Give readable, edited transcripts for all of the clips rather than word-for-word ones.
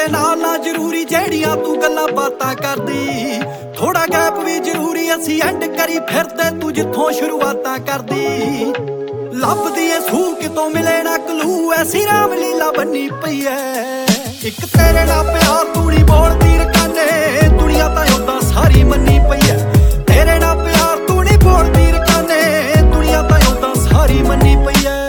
ਦੇ ਨਾਲ ਨਾ ਜ਼ਰੂਰੀ ਜਿਹੜੀਆਂ ਤੂੰ ਗੱਲਾਂ ਬਾਤਾਂ ਕਰਦੀ। ਥੋੜਾ ਗੈਪ ਵੀ ਜ਼ਰੂਰੀ ਅਸੀਂ ਐਂਡ ਕਰੀ ਫਿਰਦੇ ਤੂੰ ਜਿੱਥੋਂ ਸ਼ੁਰੂਆਤਾਂ ਕਰਦੀ। ਲੱਭਦੀ ਏ ਸੂਹ ਕਿਤੋਂ ਮਿਲੇ ਨਾ ਕਲੂ ਐਸੀ ਰਾਮ ਲੀਲਾ ਬੰਨੀ ਪਈ ਐ। ਇੱਕ ਤੇਰੇ ਨਾਲ ਪਿਆਰ ਤੂੰ ਨੀ ਬੋਲਦੀ ਰਕਾਨੇ ਦੁਨੀਆ ਤਾਂ ਉਦਾਂ ਸਾਰੀ ਮੰਨੀ ਪਈ ਐ। ਤੇਰੇ ਨਾਲ ਪਿਆਰ ਤੂੰ ਨੀ ਬੋਲਦੀ ਰਕਾਨੇ ਦੁਨੀਆ ਤਾਂ ਉਦਾਂ ਸਾਰੀ ਮੰਨੀ ਪਈ ਐ।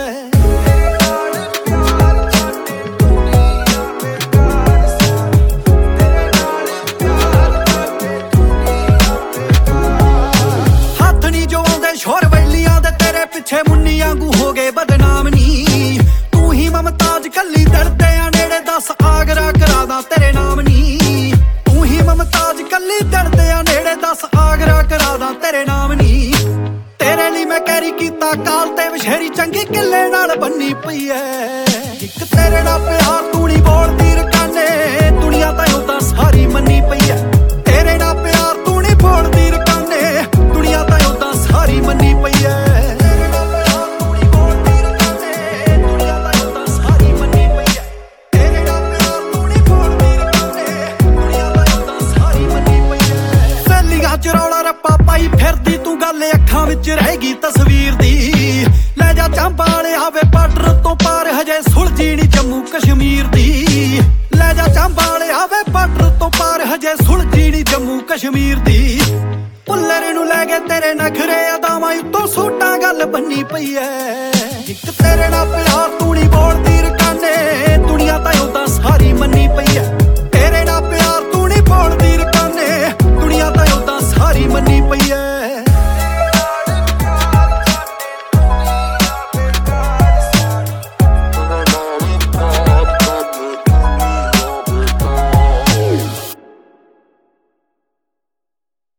ਹੱਥ ਨੀ ਜੋ ਆਉਂਦੇ ਸ਼ੋਰ ਵੈਲੀਆਂ ਦੇ ਤੇਰੇ ਪਿੱਛੇ ਮੁੰਨੀ ਵਾਂਗੂ ਹੋ ਗਏ ਬਦਨਾਮ ਨੀ। ਤੂੰ ਹੀ ਮਮਤਾਜ ਕੱਲੀ ਦਰਦੇ ਆ ਨੇੜੇ ਦੱਸ ਆਗਰਾ ਕਰਾਦਾ ਤੇਰੇ ਨਾਮ ਨੀ। ਤੂੰ ਹੀ ਮਮਤਾਜ ਕੱਲੀ ਦਰਦੇ ਆ ਨੇੜੇ ਦੱਸ ਆਗਰਾ ਕਰਾਦਾ ਤੇਰੇ ਨਾਮ ਨੀ। ਤੇਰੇ ਲਈ ਮੈਂ ਕੈਰੀ ਕੀਤਾ ਕਾਲ ਤੇ ਵਿਸ਼ੇਰੀ ਚੰਗੀ ਕਿੱਲੇ ਨਾਲ ਬੰਨੀ ਪਈ ਐ। ਇੱਕ ਤੇਰੇ ਨਾਲ ਪਿਆਰ ਤੂੰ ਨੀ ਬੋਲਦੀ ਰਕਾਨੇ ਦੁਨੀਆ ਤਾਂ ਉਦਾਂ ਸਾਰੀ ਮੰਨੀ ਪਈ ਐ। ਤੇਰੇ ਨਾਲ ਪਿਆਰ ਤੂੰ ਨੀ ਬੋਲਦੀ ਰਕਾਨੇ ਦੁਨੀਆ ਤਾਂ ਉਦਾਂ ਸਾਰੀ ਮੰਨੀ ਪਈ ਐ। ਰੌਲਾ ਰੱਪਾ ਪਾਈ ਫਿਰਦੀ ਤੂੰ ਗੱਲ ਅੱਖਾਂ ਵਿੱਚ ਰਹੇਗੀ ਤਸਵੀਰ ਦੀ। ਲੈ ਜਾ ਚਾਂਬਾ ਵਾਲਿਆ ਵੇ ਬਾਰਡਰ ਤੋਂ ਪਾਰ ਹਜੇ ਸੁਲਝੀ ਨੀ ਜੰਮੂ ਕਸ਼ਮੀਰ ਦੀ। ਲੈ ਜਾ ਚਾਂਬਾ ਵਾਲਿਆ ਵੇ ਬਾਰਡਰ ਤੋਂ ਪਾਰ ਹਜੇ ਸੁਲਝੀ ਨੀ ਜੰਮੂ ਕਸ਼ਮੀਰ ਦੀ। ਪੁੱਲਰ ਨੂੰ ਲੈ ਕੇ ਤੇਰੇ ਨਖਰੇ ਅਦਾਵਾਂ ਉੱਤੋਂ ਸੂਟਾਂ ਗੱਲ ਬੰਨੀ ਪਈ ਐ। ਇੱਕ ਤੇਰੇ ਨਾਲ ਪਿਆਰ ਤੂੰ ਨੀ ਬੋਲਦੀ ਰਕਾਨੇ ਦੁਨੀਆ ਤਾਂ ਉਦਾਂ ਸਾਰੀ ਮੰਨੀ ਪਈ ਐ। ਤੇਰੇ ਨਾਲ ਪਿਆਰ ਤੂੰ ਨੀ ਬੋਲਦੀ